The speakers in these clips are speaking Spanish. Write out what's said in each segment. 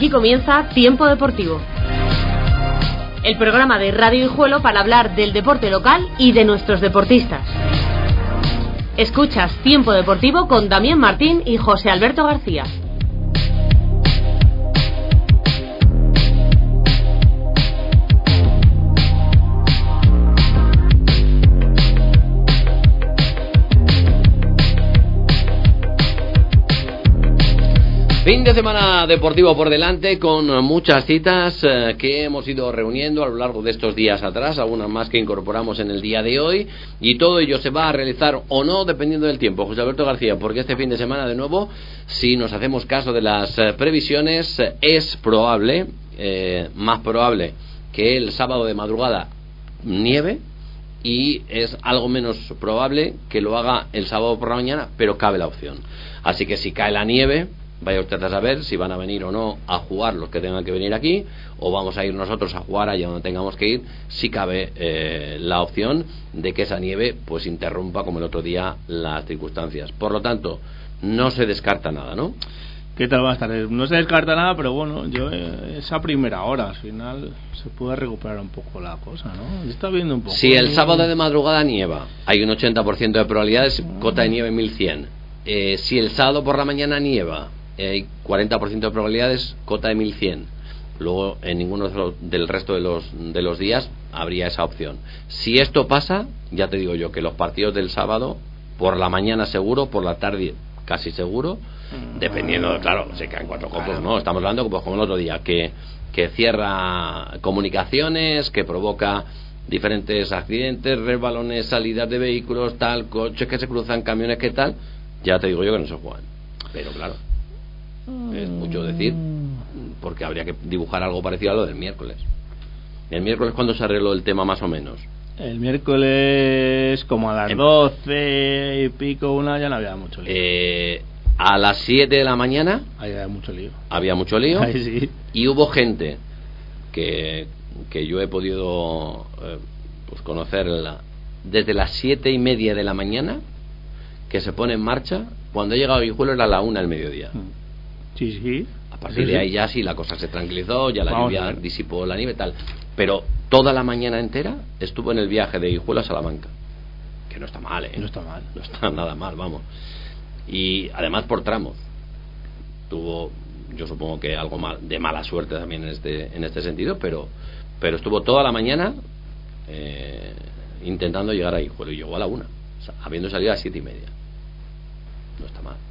Aquí comienza Tiempo Deportivo, el programa de Radio Guijuelo para hablar del deporte local y de nuestros deportistas. Escuchas Tiempo Deportivo con Damián Martín y José Alberto García. Fin de semana deportivo por delante, con muchas citas que hemos ido reuniendo a lo largo de estos días atrás, algunas más que incorporamos en el día de hoy, y todo ello se va a realizar o no dependiendo del tiempo, José Alberto García, porque este fin de semana, de nuevo, si nos hacemos caso de las previsiones, es probable, más probable, que el sábado de madrugada nieve, y es algo menos probable que lo haga el sábado por la mañana, pero cabe la opción. Así que si cae la nieve, vaya usted a saber si van a venir o no a jugar los que tengan que venir aquí, o vamos a ir nosotros a jugar allá donde tengamos que ir, si cabe la opción de que esa nieve pues interrumpa, como el otro día, las circunstancias. Por lo tanto, no se descarta nada, ¿no? ¿Qué tal? Buenas tardes. No se descarta nada, pero bueno, esa primera hora, al final, se puede recuperar un poco la cosa, ¿no? Está viendo un poco. Si el sábado de madrugada nieva, hay un 80% de probabilidades, cota de nieve 1100. Si el sábado por la mañana nieva, hay 40% de probabilidades, cota de 1100. Luego en ninguno del resto de los días habría esa opción. Si esto pasa, ya te digo yo que los partidos del sábado por la mañana seguro, por la tarde casi seguro, dependiendo, claro, se caen 4 copos, ¿no? Estamos hablando pues, como el otro día, que cierra comunicaciones, que provoca diferentes accidentes, resbalones, salidas de vehículos, tal, coches que se cruzan, camiones, que tal. Ya te digo yo que no se juegan. Pero claro, es mucho decir, porque habría que dibujar algo parecido a lo del miércoles. ¿El miércoles cuándo se arregló el tema más o menos? El miércoles como a las 12 y pico, una, ya no había mucho lío. A las 7 de la mañana había mucho lío. Había mucho lío. Ay, sí. Y hubo gente que yo he podido pues conocerla desde las 7:30 de la mañana, que se pone en marcha. Cuando he llegado a Guijuelo era la 1 del mediodía. Sí, sí. A partir de ahí ya sí la cosa se tranquilizó, ya la lluvia disipó la nieve y tal. Pero toda la mañana entera estuvo en el viaje de Guijuelo a Salamanca. Que no está mal, ¿eh? No está mal. No está nada mal, vamos. Y además por tramos. Tuvo, yo supongo que algo de mala suerte también en este sentido, pero estuvo toda la mañana intentando llegar a Guijuelo y llegó a la 1, o sea, habiendo salido a las 7:30. No está mal.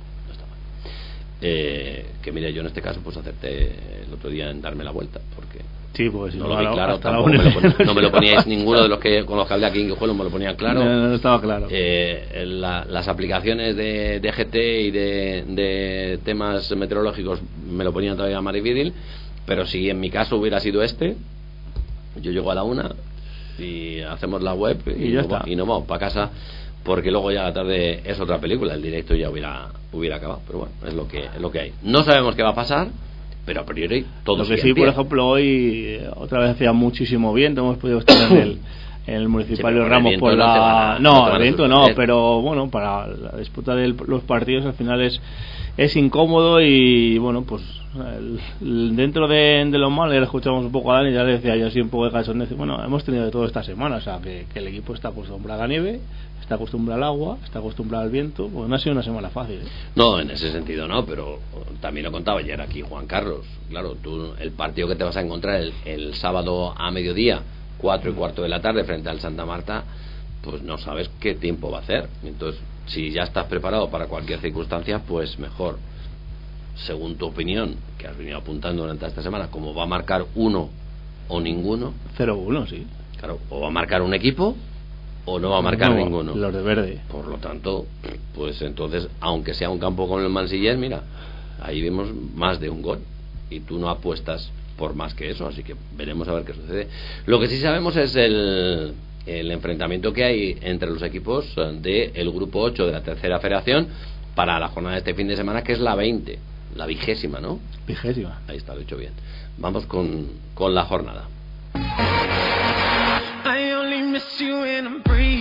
Que mire, yo en este caso pues acerté el otro día en darme la vuelta, porque sí, pues no lo vi claro, no me lo poníais ninguno de los que con los que hablé aquí en Guijuelo, me lo ponían claro. No estaba claro. Las aplicaciones de GT y de temas meteorológicos me lo ponían todavía más difícil, pero si en mi caso hubiera sido yo llego a la 1 y hacemos la web y nos vamos para casa, porque luego ya a la tarde es otra película, el directo ya hubiera acabado, pero bueno, es lo que hay. No sabemos qué va a pasar, pero a priori todo lo que sí, por ejemplo, hoy otra vez hacía muchísimo viento, hemos podido estar en el municipal de Ramos por la... No, el viento no, pero bueno, para la disputa de los partidos al final es incómodo y bueno, pues dentro de lo malo, ya le escuchamos un poco a Dani, ya le decía yo así un poco de cachondeo, bueno, hemos tenido de todo esta semana, o sea, que el equipo está acostumbrado a la nieve, está acostumbrado al agua, está acostumbrado al viento, pues no ha sido una semana fácil, ¿eh? No, en ese sentido no, pero también lo contaba ayer aquí Juan Carlos, claro, tú el partido que te vas a encontrar el sábado a mediodía, 4:15 de la tarde frente al Santa Marta, pues no sabes qué tiempo va a hacer. Entonces, si ya estás preparado para cualquier circunstancia, pues mejor. Según tu opinión, que has venido apuntando durante esta semana, como va a marcar uno o ninguno. 0-1, sí. Claro, o va a marcar un equipo o no va a marcar ninguno. Los de verde. Por lo tanto, pues entonces, aunque sea un campo con el Mansillés, mira, ahí vemos más de un gol y tú no apuestas por más que eso, así que veremos a ver qué sucede. Lo que sí sabemos es el enfrentamiento que hay entre los equipos del grupo 8 de la tercera federación para la jornada de este fin de semana, que es la 20, la 20ª, ¿no? 20ª. Ahí está, lo he hecho bien. Vamos con la jornada. I only miss you when I'm breathing.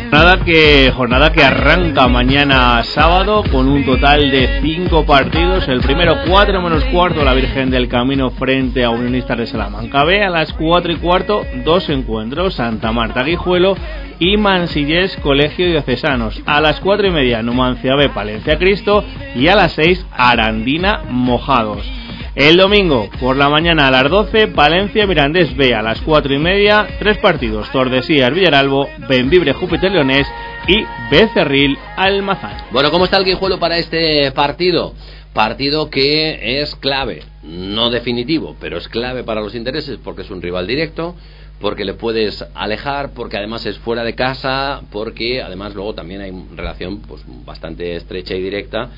Jornada que arranca mañana sábado con un total de 5 partidos. El primero 4:15, la Virgen del Camino frente a Unionistas de Salamanca B. A las 4:15, 2 encuentros: Santa Marta Guijuelo y Mansillés Colegio Diocesanos. A las 4:30, Numancia B Palencia Cristo, y a las 6, Arandina Mojados. El domingo por la mañana a las 12, Palencia Mirandés B. A las 4:30, 3 partidos: Tordesillas Villaralbo, Bembibre Júpiter Leonés y Becerril Almazán. Bueno, ¿cómo está el Guijuelo para este partido? Partido que es clave, no definitivo, pero es clave para los intereses, porque es un rival directo, porque le puedes alejar, porque además es fuera de casa, porque además luego también hay relación pues bastante estrecha y directa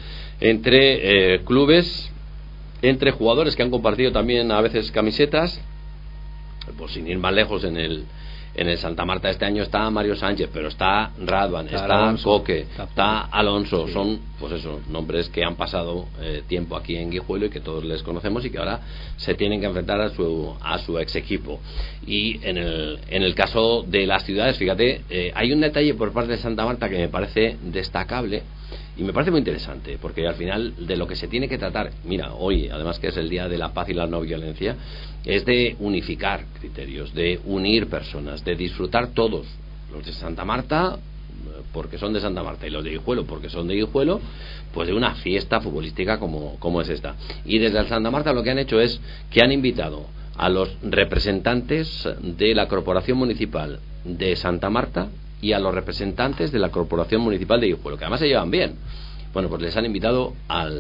entre clubes, entre jugadores que han compartido también a veces camisetas. Pues sin ir más lejos, en el Santa Marta este año está Mario Sánchez, pero está Radvan, está Alonso, Coque, está Alonso. Sí. Son, pues eso, nombres que han pasado tiempo aquí en Guijuelo y que todos les conocemos y que ahora se tienen que enfrentar a su ex equipo. Y en el caso de las ciudades, fíjate, hay un detalle por parte de Santa Marta que me parece destacable y me parece muy interesante, porque al final de lo que se tiene que tratar, mira, hoy además que es el Día de la Paz y la No Violencia, es de unificar criterios, de unir personas, de disfrutar todos, los de Santa Marta porque son de Santa Marta y los de Guijuelo porque son de Guijuelo, pues de una fiesta futbolística como es esta. Y desde el Santa Marta lo que han hecho es que han invitado a los representantes de la Corporación Municipal de Santa Marta y a los representantes de la Corporación Municipal de Guijuelo, que además se llevan bien. Bueno, pues les han invitado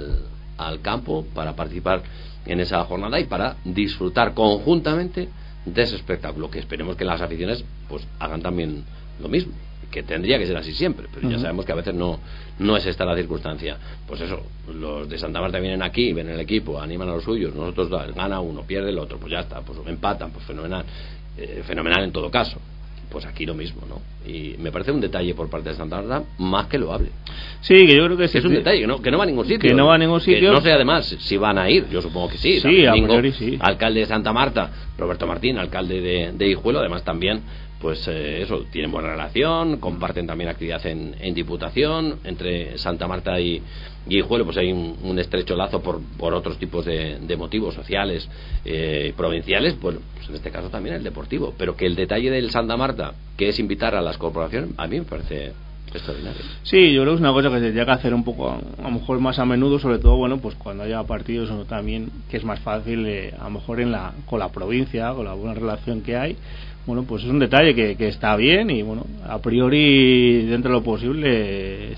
al campo para participar en esa jornada y para disfrutar conjuntamente de ese espectáculo, que esperemos que las aficiones pues hagan también lo mismo, que tendría que ser así siempre, pero ya sabemos que a veces no es esta la circunstancia. Pues eso, los de Santa Marta vienen aquí, ven el equipo, animan a los suyos, nosotros gana uno, pierde el otro, pues ya está, pues empatan, pues fenomenal en todo caso. Pues aquí lo mismo, ¿no? Y me parece un detalle por parte de Santa Marta más que loable. Sí, que yo creo que es un detalle, que no va a ningún sitio. Que no va a ningún sitio. Que no sé además si van a ir, yo supongo que sí. Sí, a priori sí. Alcalde de Santa Marta, Roberto Martín, alcalde de Guijuelo, además también, pues eso, tienen buena relación, comparten también actividad en Diputación, entre Santa Marta y Guijuelo, pues hay un estrecho lazo por otros tipos de motivos sociales, provinciales, pues en este caso también el deportivo, pero que el detalle del Santa Marta, que es invitar a las corporaciones, a mí me parece extraordinario. Sí, yo creo que es una cosa que se tiene que hacer un poco, a lo mejor más a menudo, sobre todo, bueno, pues cuando haya partidos, o también que es más fácil, a lo mejor con la provincia, con la buena relación que hay. Bueno, pues es un detalle que está bien y bueno, a priori dentro de lo posible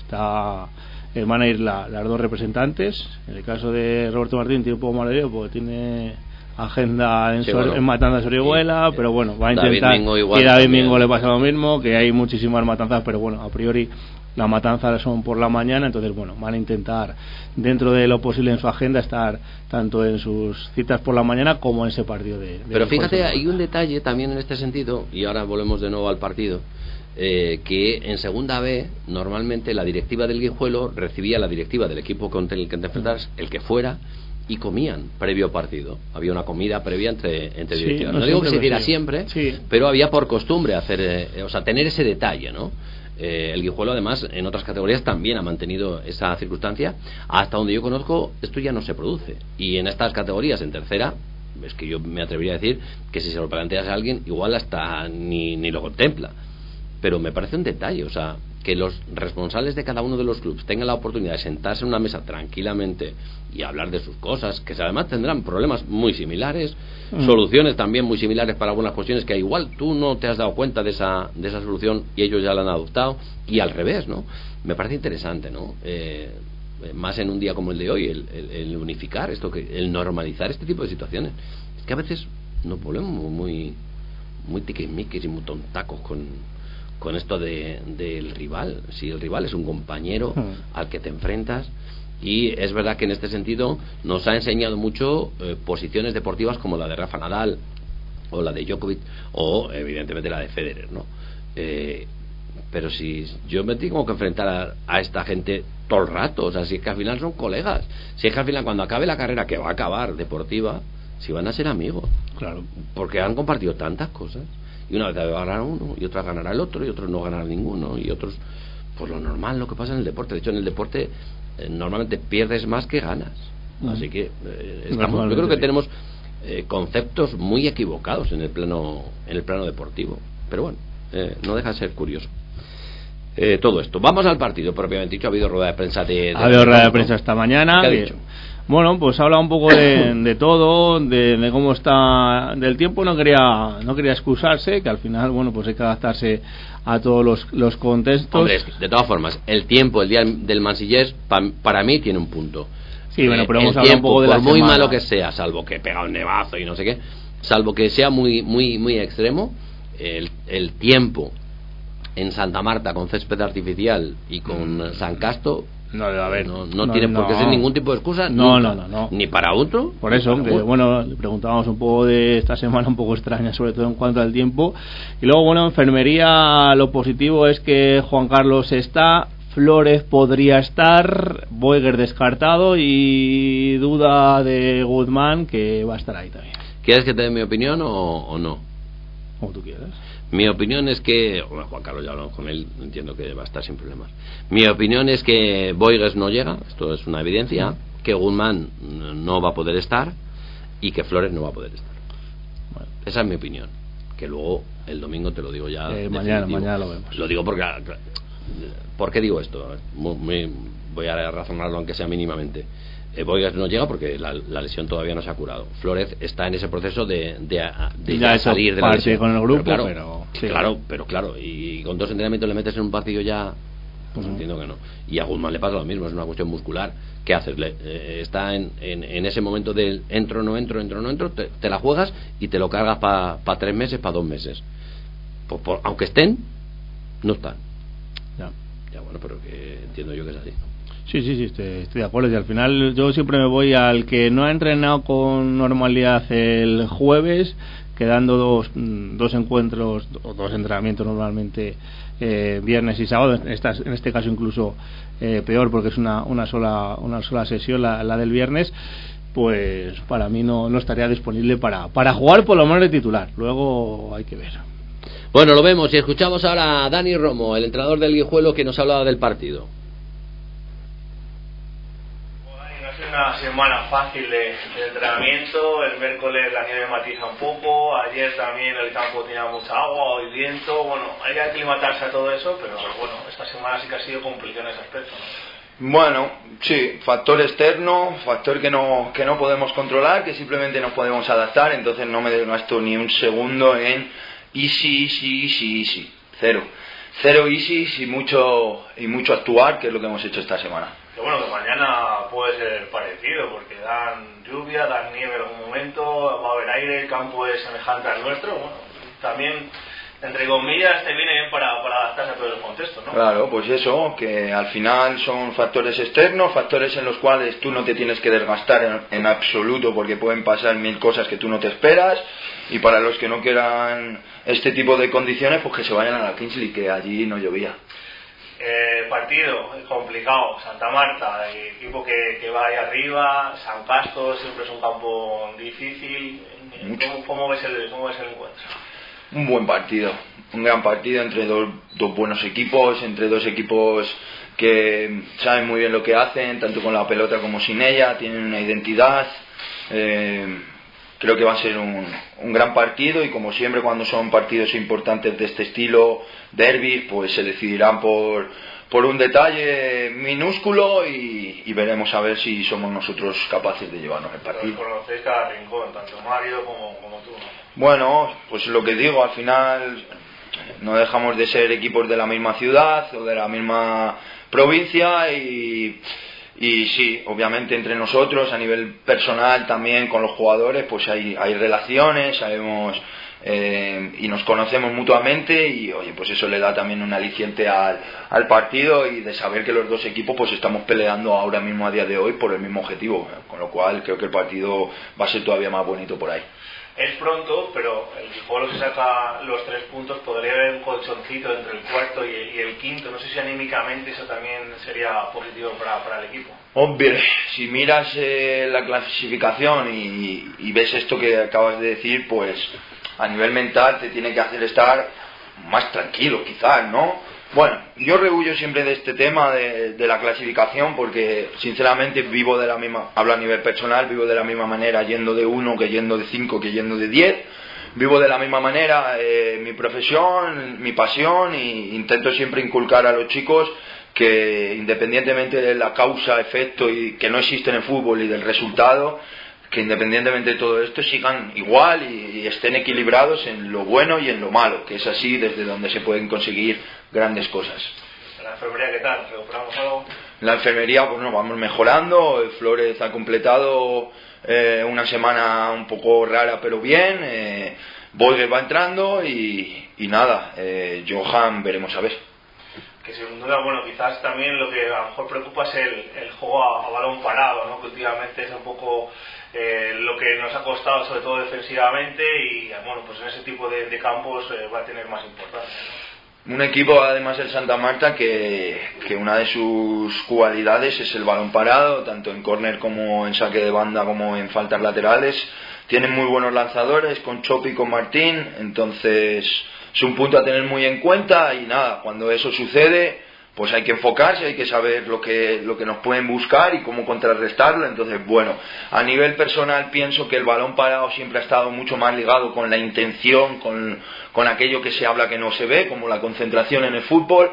van a ir las dos representantes. En el caso de Roberto Martín tiene un poco más de lío porque tiene agenda en Matanzas Orihuela, pero bueno, va a intentar. David Mingo le pasa lo mismo, que hay muchísimas matanzas, pero bueno, a priori las matanzas son por la mañana, entonces bueno, van a intentar dentro de lo posible en su agenda estar tanto en sus citas por la mañana como en ese partido pero fíjate, hay un detalle también en este sentido, y ahora volvemos de nuevo al partido, que en segunda B normalmente la directiva del Guijuelo recibía la directiva del equipo con el que te enfrentas, el que fuera, y comían previo partido. Había una comida previa entre directivas. No digo que se diera siempre, pero había por costumbre hacer, tener ese detalle, ¿no? El Guijuelo además en otras categorías también ha mantenido esa circunstancia. Hasta donde yo conozco esto ya no se produce, y en estas categorías, en tercera, es que yo me atrevería a decir que si se lo planteas a alguien igual hasta ni lo contempla. Pero me parece un detalle, que los responsables de cada uno de los clubes tengan la oportunidad de sentarse en una mesa tranquilamente y hablar de sus cosas, que además tendrán problemas muy similares, soluciones también muy similares para algunas cuestiones que igual tú no te has dado cuenta de esa solución y ellos ya la han adoptado, y al revés, ¿no? Me parece interesante, ¿no? Más en un día como el de hoy, el unificar esto, el normalizar este tipo de situaciones. Es que a veces nos volvemos muy tiquismiquis y muy tontacos con esto del rival. Si el rival es un compañero al que te enfrentas, y es verdad que en este sentido nos ha enseñado mucho posiciones deportivas como la de Rafa Nadal o la de Djokovic o evidentemente la de Federer, ¿no? Pero si yo me tengo que enfrentar a esta gente todo el rato, si es que al final son colegas, si es que al final cuando acabe la carrera, que va a acabar deportiva, si van a ser amigos, claro, porque han compartido tantas cosas. y una vez va a ganar uno y otra ganará el otro y otros no ganará ninguno y otros, pues lo normal, lo que pasa en el deporte. De hecho, en el deporte normalmente pierdes más que ganas. Así que yo creo que tenemos conceptos muy equivocados en el plano deportivo, pero bueno, no deja de ser curioso todo esto. Vamos al partido propiamente dicho. Ha habido rueda de prensa ha habido rueda de prensa esta mañana. ¿Qué ha dicho? Bueno, pues habla un poco de todo, de cómo está del tiempo. No quería excusarse, que al final, bueno, pues hay que adaptarse a todos los contextos. Hombre, de todas formas, el tiempo, el día del Marsellés, para mí tiene un punto. Sí, bueno, pero hemos el tiempo, un poco de por la muy semana. malo que sea, salvo que pega un nevazo y no sé qué, salvo que sea muy muy muy extremo, el tiempo en Santa Marta con césped artificial y con San Casto no debe haber, no tiene por qué ser ningún tipo de excusa, no, ni para otro. Por eso, que, bueno, le preguntábamos un poco de esta semana un poco extraña, sobre todo en cuanto al tiempo. Y luego, bueno, enfermería, lo positivo es que Juan Carlos está, Flores podría estar, Boeger descartado y duda de Guzmán, que va a estar ahí también. ¿Quieres que te dé mi opinión o no? Como tú quieras. Mi opinión es que, bueno, Juan Carlos ya hablamos con él, entiendo que va a estar sin problemas. Mi opinión es que Boeger no llega, esto es una evidencia, que Guzmán no va a poder estar y que Flores no va a poder estar. Bueno, esa es mi opinión. Que luego el domingo te lo digo ya. Mañana lo vemos. Lo digo porque. ¿Por qué digo esto? Voy a razonarlo aunque sea mínimamente. Boeger no llega porque la lesión todavía no se ha curado. Flores está en ese proceso de ya salir de la lesión con el grupo, pero claro, y con 2 entrenamientos le metes en un partido ya, pues entiendo que no. Y a Guzmán le pasa lo mismo, es una cuestión muscular. ¿Qué haces? Está en ese momento del entro, no entro, te la juegas y te lo cargas para 3 meses, para 2 meses. Aunque estén, no están. Ya bueno, pero que entiendo yo que es así. Sí, estoy de acuerdo. Y al final yo siempre me voy al que no ha entrenado con normalidad el jueves, quedando dos encuentros o 2 entrenamientos normalmente viernes y sábado. En este caso incluso peor, porque es una sola sesión la del viernes. Pues para mí no estaría disponible para jugar por lo menos de titular. Luego hay que ver. Bueno, lo vemos y escuchamos ahora a Dani Romo, el entrenador del Guijuelo, que nos hablaba del partido. No ha sido una semana fácil de entrenamiento. El miércoles la nieve matiza un poco. Ayer también el campo tenía mucha agua, hoy viento. Bueno, hay que aclimatarse a todo eso, pero bueno, esta semana sí que ha sido complicada en ese aspecto, ¿no? Bueno, sí, factor externo, factor que no podemos controlar, que simplemente nos podemos adaptar. Entonces no me desgasto ni un segundo en easy, cero easy y mucho actuar, que es lo que hemos hecho esta semana. Que bueno, que mañana puede ser parecido, porque dan lluvia, dan nieve en algún momento, va a haber aire, el campo es semejante al nuestro. Bueno, también, entre comillas, te viene bien para adaptarse a todo el contexto, ¿no? Claro, pues eso, que al final son factores externos, factores en los cuales tú no te tienes que desgastar en absoluto, porque pueden pasar 1000 cosas que tú no te esperas. Y para los que no quieran este tipo de condiciones, pues que se vayan a la Kingsley, que allí no llovía. Partido complicado, Santa Marta, equipo que va ahí arriba, San Casto siempre es un campo difícil. ¿Cómo ves el encuentro? Un buen partido, un gran partido entre dos buenos equipos, entre 2 equipos que saben muy bien lo que hacen, tanto con la pelota como sin ella, tienen una identidad. Creo que va a ser un gran partido, y como siempre cuando son partidos importantes de este estilo, derbis, pues se decidirán por un detalle minúsculo y veremos a ver si somos nosotros capaces de llevarnos el partido. Pero conocéis cada rincón, tanto Mario como tú, ¿no? Bueno, pues lo que digo, al final no dejamos de ser equipos de la misma ciudad o de la misma provincia y sí, obviamente entre nosotros a nivel personal también con los jugadores pues hay relaciones, sabemos y nos conocemos mutuamente, y oye, pues eso le da también un aliciente al partido, y de saber que los 2 equipos pues estamos peleando ahora mismo a día de hoy por el mismo objetivo, con lo cual creo que el partido va a ser todavía más bonito por ahí. Es pronto, pero el Guijuelo, si saca los 3 puntos, podría haber un colchoncito entre el cuarto y el quinto. No sé si anímicamente eso también sería positivo para el equipo. Hombre, si miras la clasificación y ves esto que acabas de decir, pues a nivel mental te tiene que hacer estar más tranquilo, quizás, ¿no? Bueno, yo rehuyo siempre de este tema de la clasificación porque sinceramente vivo de la misma, hablo a nivel personal, vivo de la misma manera yendo de 1 que yendo de 5 que yendo de 10. Vivo de la misma manera mi profesión, mi pasión, e intento siempre inculcar a los chicos que independientemente de la causa, efecto y que no existe en el fútbol y del resultado, que independientemente de todo esto sigan igual y estén equilibrados en lo bueno y en lo malo, que es así desde donde se pueden conseguir grandes cosas. ¿La enfermería qué tal? ¿Recuperamos algo? La enfermería, pues no, vamos mejorando. Flores ha completado una semana un poco rara pero bien. Boyger va entrando y nada, Johan veremos a ver. Que sin duda, bueno, quizás también lo que a lo mejor preocupa es el juego a balón parado, ¿no? Que últimamente es un poco lo que nos ha costado, sobre todo defensivamente, y bueno, pues en ese tipo de campos va a tener más importancia, ¿no? Un equipo, además el Santa Marta, que una de sus cualidades es el balón parado, tanto en córner como en saque de banda como en faltas laterales. Tienen muy buenos lanzadores con Chopi y con Martín, entonces es un punto a tener muy en cuenta. Y nada, cuando eso sucede, pues hay que enfocarse, hay que saber lo que nos pueden buscar y cómo contrarrestarlo. Entonces, bueno, a nivel personal pienso que el balón parado siempre ha estado mucho más ligado con la intención, con aquello que se habla que no se ve, como la concentración en el fútbol.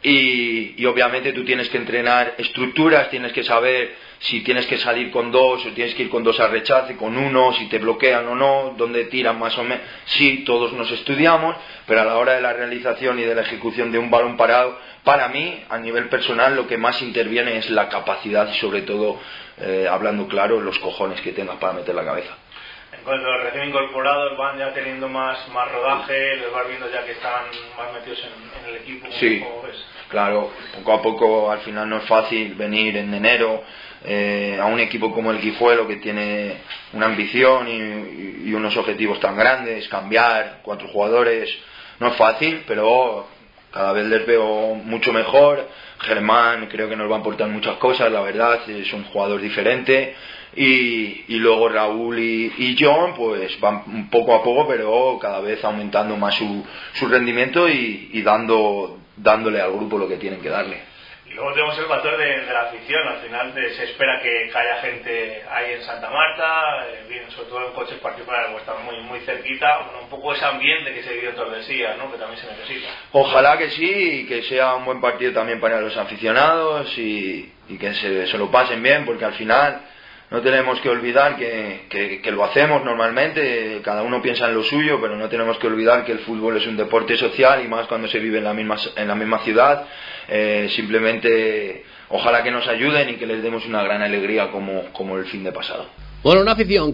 Y obviamente tú tienes que entrenar estructuras, tienes que saber si tienes que salir con 2 o tienes que ir con 2 a rechace, con 1, si te bloquean o no, dónde tiran más o menos. Sí, todos nos estudiamos, pero a la hora de la realización y de la ejecución de un balón parado, para mí, a nivel personal, lo que más interviene es la capacidad y sobre todo, hablando claro, los cojones que tengas para meter la cabeza. En cuanto a los recién incorporados, van ya teniendo más rodaje, les vas viendo ya que están más metidos en el equipo. Sí, ¿cómo ves? Claro, poco a poco, al final no es fácil venir en enero a un equipo como el Guijuelo, que tiene una ambición y unos objetivos tan grandes, cambiar 4 jugadores, no es fácil, pero cada vez les veo mucho mejor. Germán creo que nos va a aportar muchas cosas, la verdad, es un jugador diferente. Y luego Raúl y John pues van poco a poco, pero cada vez aumentando más su rendimiento y dándole al grupo lo que tienen que darle. Y luego tenemos el factor de la afición. Al final se espera que haya gente ahí en Santa Marta, bien, sobre todo en coches particulares, pues están muy cerquita. Bueno, un poco ese ambiente que se vive en Tordesillas, ¿no? Que también se necesita. Ojalá que sí, y que sea un buen partido también para los aficionados y que se lo pasen bien, porque al final no tenemos que olvidar que lo hacemos normalmente, cada uno piensa en lo suyo, pero no tenemos que olvidar que el fútbol es un deporte social, y más cuando se vive en la misma ciudad. Simplemente ojalá que nos ayuden y que les demos una gran alegría como el fin de pasado. Bueno, una afición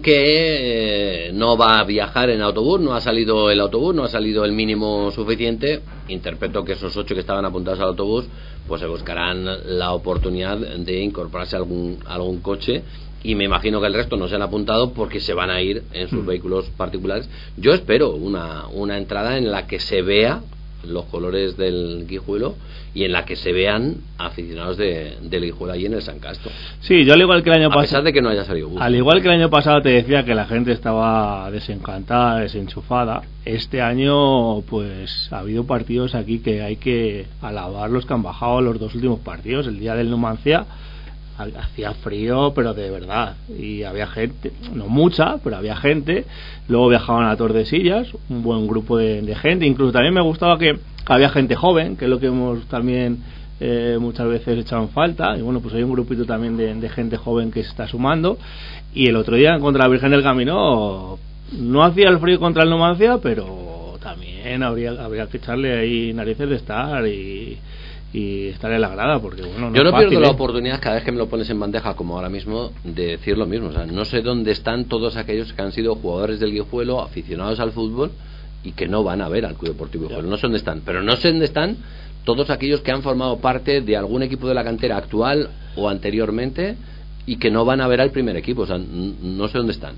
que no va a viajar en autobús, no ha salido el autobús, no ha salido el mínimo suficiente. Interpreto que esos 8 que estaban apuntados al autobús pues se buscarán la oportunidad de incorporarse a algún coche, y me imagino que el resto no se han apuntado porque se van a ir en sus vehículos particulares. Yo espero una entrada en la que se vea los colores del Guijuelo y en la que se vean aficionados del Guijuelo allí en el San Castro. Sí, yo al igual que el año pasado, a pesar de que no haya salido bus. Al igual que el año pasado te decía que la gente estaba desencantada, desenchufada, este año pues ha habido partidos aquí que hay que alabar los que han bajado los 2 últimos partidos. El día del Numancia hacía frío, pero de verdad, y había gente, no mucha, pero había gente. Luego viajaban a Tordesillas, un buen grupo de gente. Incluso también me gustaba que había gente joven, que es lo que hemos también muchas veces echado en falta, y bueno, pues hay un grupito también de gente joven que se está sumando. Y el otro día contra la Virgen del Camino no hacía el frío contra el Numancia, pero también habría que echarle ahí narices de estar y estar en la grada, porque bueno, no yo no fácil, pierdo la oportunidad cada vez que me lo pones en bandeja, como ahora mismo, de decir lo mismo. O sea, no sé dónde están todos aquellos que han sido jugadores del Guijuelo, aficionados al fútbol, y que no van a ver al Club Deportivo Guijuelo. No sé dónde están, pero no sé dónde están todos aquellos que han formado parte de algún equipo de la cantera actual o anteriormente y que no van a ver al primer equipo. O sea, no sé dónde están.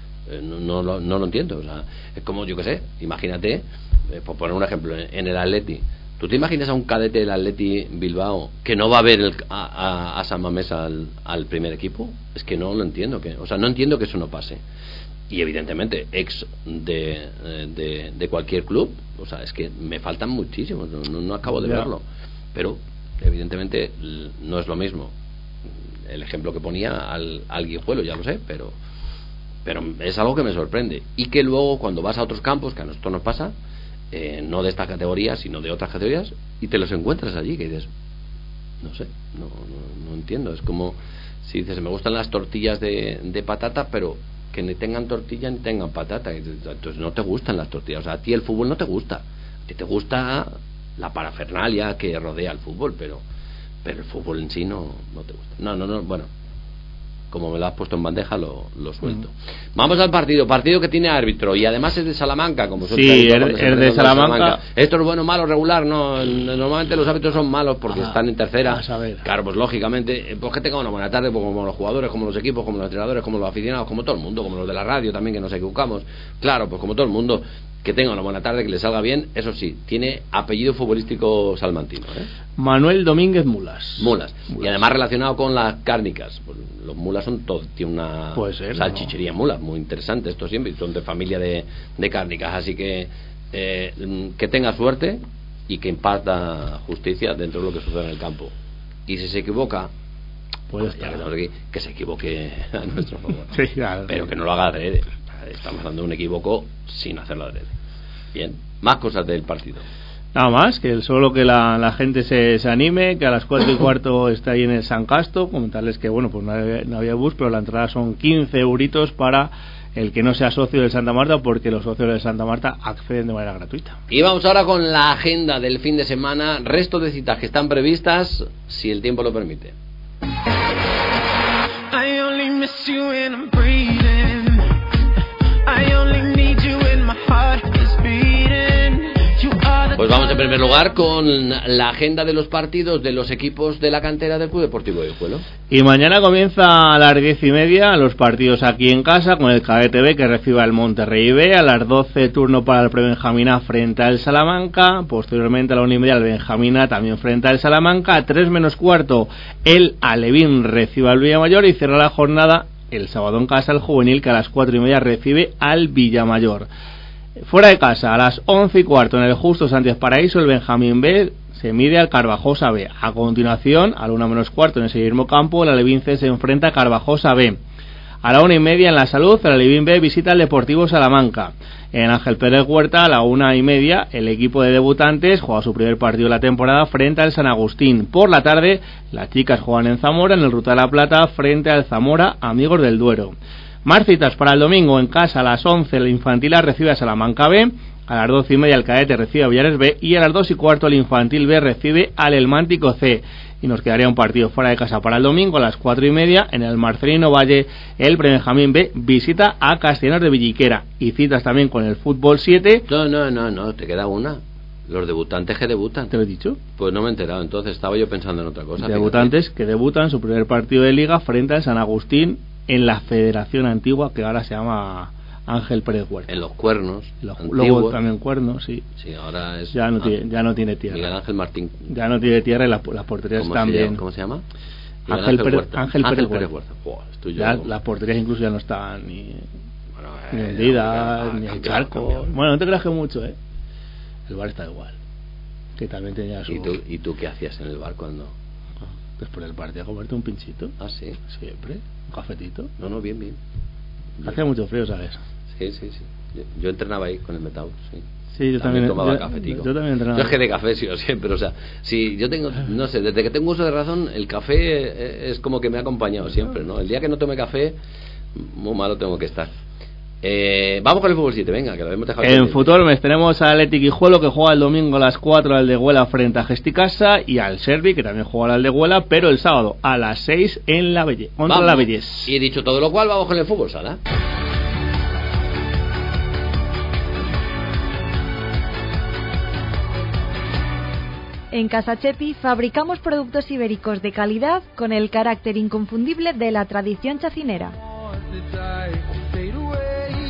No lo entiendo. O sea, es como, yo qué sé, imagínate, por poner un ejemplo, en el Atleti. ¿Tú te imaginas a un cadete del Atleti Bilbao que no va a ver a San Mamés al primer equipo? Es que no lo entiendo. No entiendo que eso no pase. Y evidentemente ex de cualquier club, es que me faltan muchísimos, no acabo de verlo, pero evidentemente no es lo mismo. El ejemplo que ponía al Guijuelo, ya lo sé, pero es algo que me sorprende. Y que luego cuando vas a otros campos, que a nosotros nos pasa, no de esta categoría sino de otras categorías, y te los encuentras allí, que dices, no sé, no entiendo. Es como si dices, me gustan las tortillas de patata, pero que ni tengan tortilla ni tengan patata. Entonces no te gustan las tortillas. A ti el fútbol no te gusta. A ti te gusta la parafernalia que rodea el fútbol, pero el fútbol en sí no te gusta. No, bueno, como me lo has puesto en bandeja, lo suelto. Vamos al partido que tiene árbitro y además es de Salamanca, como son. Sí, es de Salamanca. Esto es bueno, malo, regular, no. Normalmente los árbitros son malos porque están en tercera. Claro, pues lógicamente, pues que tengan una buena tarde, pues como los jugadores, como los equipos, como los entrenadores, como los aficionados, como todo el mundo, como los de la radio también, que nos equivocamos. Claro, pues como todo el mundo, que tenga una buena tarde, que le salga bien. Eso sí, tiene apellido futbolístico salmantino, Manuel Domínguez Mulas. Y además relacionado con las cárnicas. Pues los Mulas son todo, tiene una salchichería Mulas muy interesante, esto siempre, son de familia de cárnicas, así que tenga suerte y que imparta justicia dentro de lo que sucede en el campo. Y si se equivoca, pues que se equivoque a nuestro favor. Sí, claro, pero que no lo haga adrede. Estamos dando un equívoco sin hacerlo adrede. Bien, más cosas del partido. Nada más, que solo que la gente se anime, que a las 4:15 está ahí en el San Casto. Comentarles que pues no había bus, pero la entrada son 15 euritos para el que no sea socio del Santa Marta, porque los socios del Santa Marta acceden de manera gratuita. Y vamos ahora con la agenda del fin de semana, resto de citas que están previstas, si el tiempo lo permite. I only miss you when I'm breathing. I only need you when my heart is beating. Pues vamos en primer lugar con la agenda de los partidos de los equipos de la cantera del Club Deportivo Guijuelo. Y mañana comienza a las 10:30 los partidos aquí en casa con el Cadete B que recibe al Monterrey B. A las 12 turno para el Prebenjamín A frente al Salamanca. Posteriormente a la 1:30 el Benjamín A también frente al Salamanca. A 3:15 el Alevín recibe al Villamayor y cierra la jornada el sábado en casa el Juvenil, que a las 4:30 recibe al Villamayor. Fuera de casa, a las 11:15 en el Justo Sánchez Paraíso, el Benjamín B se mide al Carvajosa B. A continuación, a la 1:15 en ese mismo campo, el Alevín C se enfrenta a Carvajosa B. A la 1:30 en La Salud, el Alevín B visita al Deportivo Salamanca. En Ángel Pérez Huerta, a la 1:30, el equipo de debutantes juega su primer partido de la temporada frente al San Agustín. Por la tarde, las chicas juegan en Zamora, en el Ruta de la Plata, frente al Zamora Amigos del Duero. Más citas para el domingo. En casa a las 11 el Infantil A recibe a Salamanca B, a las 12:30 el Cadete recibe a Villares B y a las 2:15 el Infantil B recibe al El Mántico C. Y nos quedaría un partido fuera de casa para el domingo a las 4:30 en el Marcelino Valle, el Benjamín B visita a Castellanos de Villiquera. Y citas también con el Fútbol 7. No, te queda una. Los debutantes que debutan. ¿Te lo he dicho? Pues no me he enterado, entonces estaba yo pensando en otra cosa. Debutantes que debutan su primer partido de liga frente al San Agustín en la Federación Antigua, que ahora se llama Ángel Pérez Huerta. En los Cuernos. Luego también Cuernos, sí. Sí, ahora es. Ya no tiene tierra. Miguel Ángel Martín. Ya no tiene tierra y las porterías también. ¿Cómo se llama? Ángel Pérez Huerta. Ya las porterías incluso ya no están ni hundidas, ni el charco. Bueno, no te creas que mucho, El bar está igual. Que también tenía su. ¿Y tú qué hacías en el bar cuando? Después del partido a comerte un pinchito. Ah, sí. Siempre. Un cafetito. No, bien. Hacía mucho frío, ¿sabes? Sí. Yo entrenaba ahí con el Metaur, sí. Sí, yo también tomaba cafetico. Yo también entrenaba. Yo es que de café sí o siempre, si yo tengo, no sé, desde que tengo uso de razón, el café es como que me ha acompañado siempre, ¿no? El día que no tome café, muy malo tengo que estar. Vamos con el Fútbol 7, venga, que lo hemos dejado. En Futbolmes tenemos al Athletic Guijuelo, que juega el domingo a las 4 al Aldehuela frente a Gesticasa, y al Servi, que también juega al Aldehuela, pero el sábado a las 6 en la Bellés, contra la Bellés. Y dicho todo lo cual, vamos con el Fútbol Sala. En Casa Chepi fabricamos productos ibéricos de calidad con el carácter inconfundible de la tradición chacinera.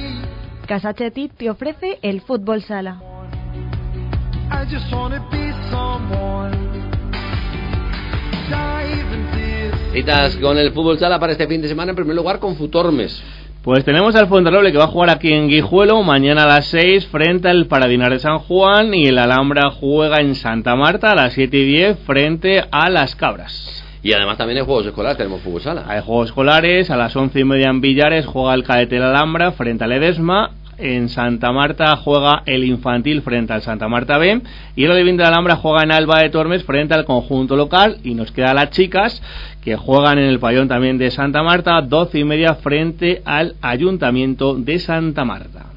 Casa Chepi te ofrece el Fútbol Sala. Citas con el fútbol sala para este fin de semana, en primer lugar con Futormes. Pues tenemos al Fuenterroble, que va a jugar aquí en Guijuelo mañana a las 6 frente al Paradinar de San Juan, y el Alhambra juega en Santa Marta a las 7:10 frente a Las Cabras. Y además también hay juegos escolares, tenemos fútbol sala. Hay juegos escolares, a las 11:30 en Villares juega el Cadete del Alhambra frente al Ledesma. En Santa Marta juega el Infantil frente al Santa Marta B, y el Alevín de la Alhambra juega en Alba de Tormes frente al conjunto local. Y nos quedan las chicas, que juegan en el pabellón también de Santa Marta, 12:30 frente al Ayuntamiento de Santa Marta.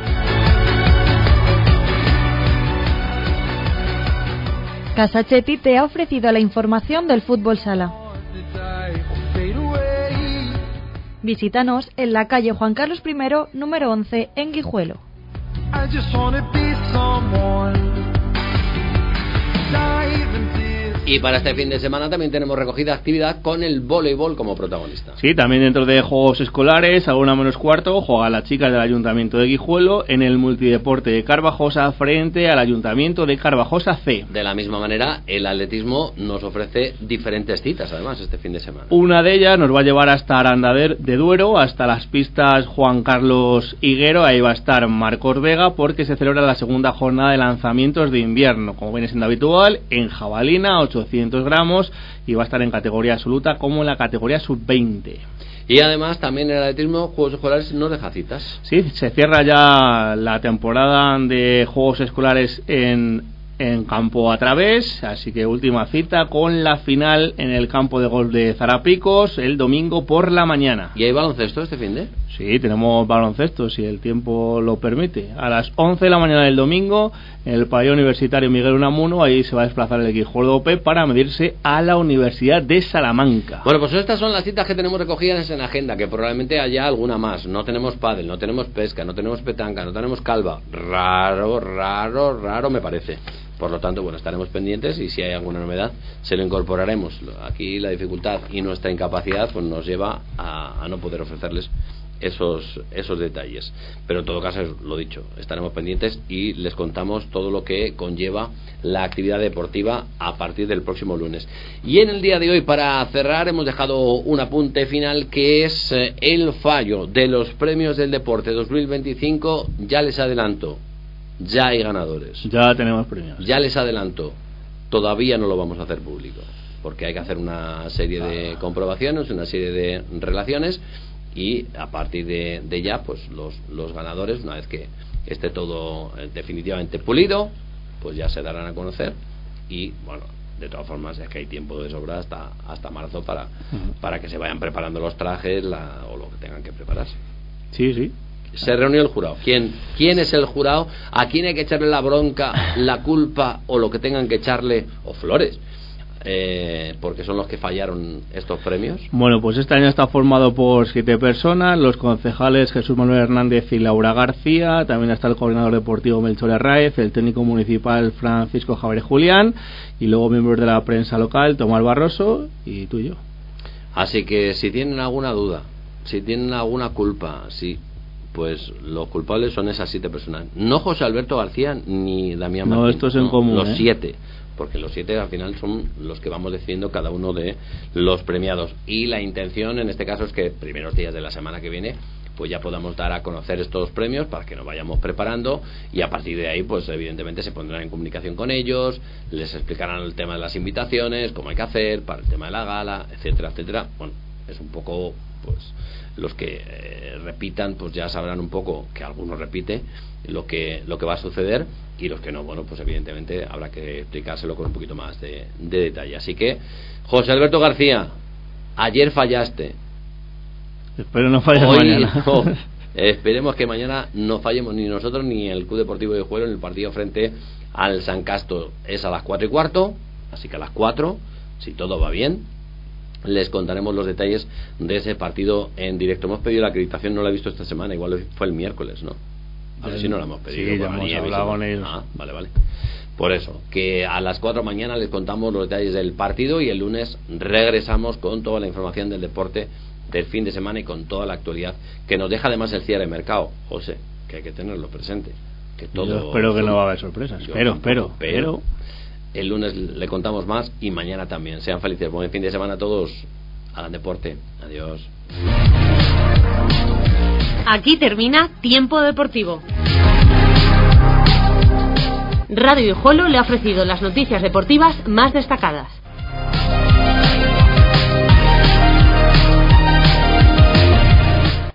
Casa Chepi te ha ofrecido la información del fútbol sala. Visítanos en la calle Juan Carlos I, número 11, en Guijuelo. Y para este fin de semana también tenemos recogida actividad con el voleibol como protagonista. Sí, también dentro de juegos escolares, a 1:45, juegan las chicas del Ayuntamiento de Guijuelo en el multideporte de Carvajosa frente al Ayuntamiento de Carvajosa C. De la misma manera, el atletismo nos ofrece diferentes citas, además, este fin de semana. Una de ellas nos va a llevar hasta Aranda de Duero, hasta las pistas Juan Carlos Higuero. Ahí va a estar Marcos Vega, porque se celebra la segunda jornada de lanzamientos de invierno, como viene siendo habitual, en jabalina, 800 gramos, y va a estar en categoría absoluta como en la categoría sub-20. Y además también el atletismo, juegos escolares, no deja citas. Sí, se cierra ya la temporada de juegos escolares en campo a través, así que última cita con la final en el campo de golf de Zarapicos el domingo por la mañana. ¿Y hay baloncesto este fin de? Sí, tenemos baloncesto, si el tiempo lo permite. A las 11 de la mañana del domingo, en el pabellón universitario Miguel Unamuno, ahí se va a desplazar el Guijuelo OP para medirse a la Universidad de Salamanca. Bueno, pues estas son las citas que tenemos recogidas en agenda, que probablemente haya alguna más. No tenemos pádel, no tenemos pesca, no tenemos petanca, no tenemos calva. Raro me parece. Por lo tanto, bueno, estaremos pendientes, y si hay alguna novedad se lo incorporaremos. Aquí la dificultad y nuestra incapacidad pues nos lleva a no poder ofrecerles esos detalles, pero en todo caso, lo dicho, estaremos pendientes y les contamos todo lo que conlleva la actividad deportiva a partir del próximo lunes. Y en el día de hoy, para cerrar, hemos dejado un apunte final, que es el fallo de los premios del deporte 2025. Ya les adelanto, ya hay ganadores, ya tenemos premios, ya les adelanto, todavía no lo vamos a hacer público, porque hay que hacer una serie de comprobaciones, una serie de relaciones, y a partir de ya, pues los ganadores, una vez que esté todo definitivamente pulido, pues ya se darán a conocer. Y bueno, de todas formas, es que hay tiempo de sobra hasta marzo para que se vayan preparando los trajes o lo que tengan que prepararse. Sí. Se reunió el jurado. ¿Quién es el jurado? ¿A quién hay que echarle la bronca, la culpa o lo que tengan que echarle, o flores? Porque son los que fallaron estos premios. Bueno, pues este año está formado por 7 personas: los concejales Jesús Manuel Hernández y Laura García, también está el coordinador deportivo Melchor Herráez, el técnico municipal Francisco Javier Julián, y luego miembros de la prensa local Tomás Barroso y tú y yo. Así que si tienen alguna duda, si tienen alguna culpa, pues los culpables son esas 7 personas, no José Alberto García ni Damián Martín. No, esto es en común, los 7, porque los 7 al final son los que vamos decidiendo cada uno de los premiados, y la intención en este caso es que primeros días de la semana que viene pues ya podamos dar a conocer estos premios para que nos vayamos preparando, y a partir de ahí pues evidentemente se pondrán en comunicación con ellos, les explicarán el tema de las invitaciones, cómo hay que hacer para el tema de la gala, etcétera. Bueno, es un poco, pues los que repitan pues ya sabrán un poco, que alguno repite, lo que va a suceder, y los que no, bueno, pues evidentemente habrá que explicárselo con un poquito más de detalle. Así que, José Alberto García, ayer fallaste, espero no falles mañana. No, esperemos que mañana no fallemos ni nosotros ni el Club Deportivo de Guijuelo en el partido frente al San Casto. Es a las 4:15, así que a las 4, si todo va bien, les contaremos los detalles de ese partido en directo. Hemos pedido la acreditación, no la he visto esta semana, igual fue el miércoles, ¿no? A ver si no la hemos pedido. Sí, ya hemos hablado con ellos. Vale. Por eso, que a las 4 mañana les contamos los detalles del partido, y el lunes regresamos con toda la información del deporte del fin de semana y con toda la actualidad que nos deja además el cierre de mercado, José, que hay que tenerlo presente, que todo. Yo espero que no va a haber sorpresas, pero El lunes le contamos más y mañana también. Sean felices, buen fin de semana a todos. Hagan deporte. Adiós. Aquí termina Tiempo Deportivo. Radio Guijuelo le ha ofrecido las noticias deportivas más destacadas.